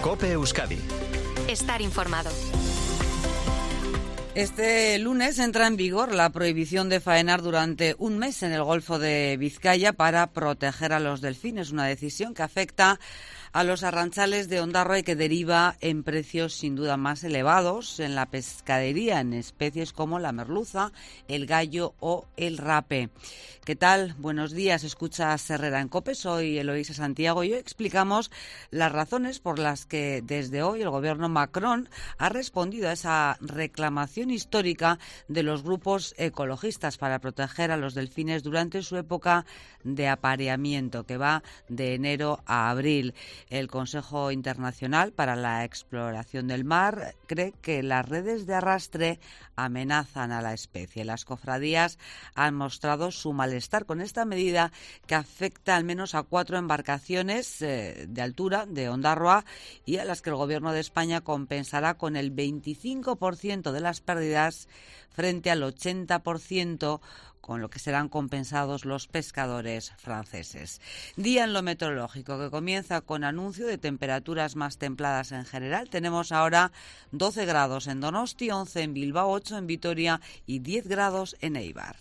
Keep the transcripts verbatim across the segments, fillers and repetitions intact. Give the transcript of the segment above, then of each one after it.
COPE Euskadi. Estar informado. Este lunes entra en vigor la prohibición de faenar durante un mes en el Golfo de Vizcaya para proteger a los delfines, una decisión que afecta a los arrantzales de Ondarroa y que deriva en precios sin duda más elevados en la pescadería en especies como la merluza, el gallo o el rape. ¿Qué tal? Buenos días, escuchas Herrera en COPE, soy Eloísa Santiago y hoy explicamos las razones por las que desde hoy el gobierno Macron ha respondido a esa reclamación histórica de los grupos ecologistas para proteger a los delfines durante su época de apareamiento, que va de enero a abril. El Consejo Internacional para la Exploración del Mar cree que las redes de arrastre amenazan a la especie. Las cofradías han mostrado su malestar con esta medida que afecta al menos a cuatro embarcaciones eh, de altura de Ondarroa y a las que el Gobierno de España compensará con el veinticinco por ciento de las pérdidas frente al ochenta por ciento con lo que serán compensados los pescadores franceses. Día en lo meteorológico que comienza con anuncio de temperaturas más templadas en general. Tenemos ahora doce grados en Donosti, once en Bilbao, ocho en Vitoria y diez grados en Eibar.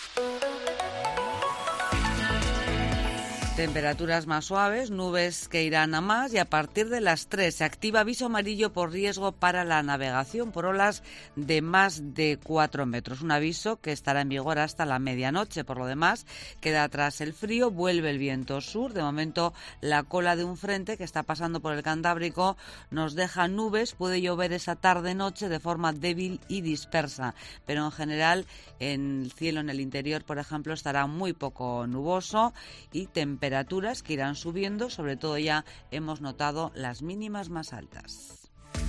Temperaturas más suaves, nubes que irán a más y a partir de las tres se activa aviso amarillo por riesgo para la navegación por olas de más de cuatro metros. Un aviso que estará en vigor hasta la medianoche. Por lo demás, queda atrás el frío, vuelve el viento sur. De momento, la cola de un frente que está pasando por el Cantábrico nos deja nubes. Puede llover esa tarde-noche de forma débil y dispersa. Pero en general, en el cielo en el interior, por ejemplo, estará muy poco nuboso y temperaturas temperaturas que irán subiendo, sobre todo ya hemos notado las mínimas más altas.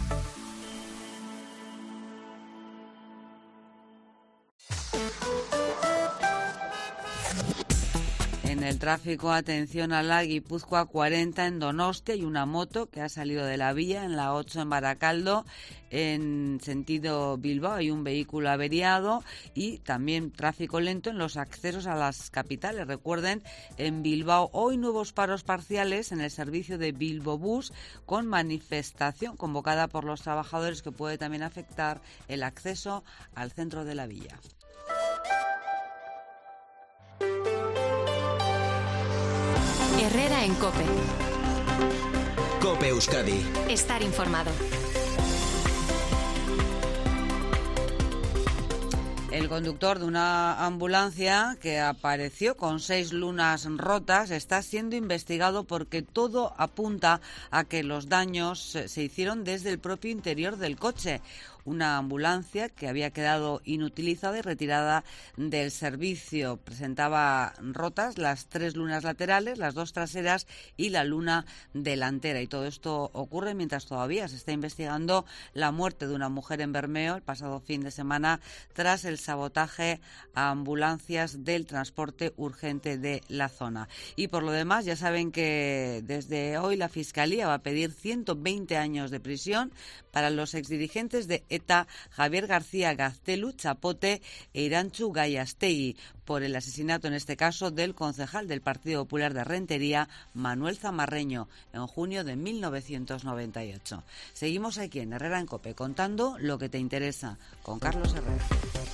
En el tráfico, atención a la Guipúzcoa cuarenta en Donostia y una moto que ha salido de la vía en la ocho en Baracaldo. En sentido Bilbao hay un vehículo averiado y también tráfico lento en los accesos a las capitales. Recuerden, en Bilbao hoy nuevos paros parciales en el servicio de Bilbobús con manifestación convocada por los trabajadores que puede también afectar el acceso al centro de la villa. Herrera en COPE. COPE Euskadi. Estar informado. El conductor de una ambulancia que apareció con seis lunas rotas está siendo investigado porque todo apunta a que los daños se hicieron desde el propio interior del coche. Una ambulancia que había quedado inutilizada y retirada del servicio. Presentaba rotas las tres lunas laterales, las dos traseras y la luna delantera. Y todo esto ocurre mientras todavía se está investigando la muerte de una mujer en Bermeo el pasado fin de semana tras el sabotaje a ambulancias del transporte urgente de la zona. Y por lo demás, ya saben que desde hoy la Fiscalía va a pedir ciento veinte años de prisión para los exdirigentes de ETA Javier García Gaztelu Chapote e Irantxu Gallástegui por el asesinato, en este caso, del concejal del Partido Popular de Rentería, Manuel Zamarreño, en junio de mil novecientos noventa y ocho. Seguimos aquí en Herrera en COPE contando lo que te interesa con Carlos Herrera.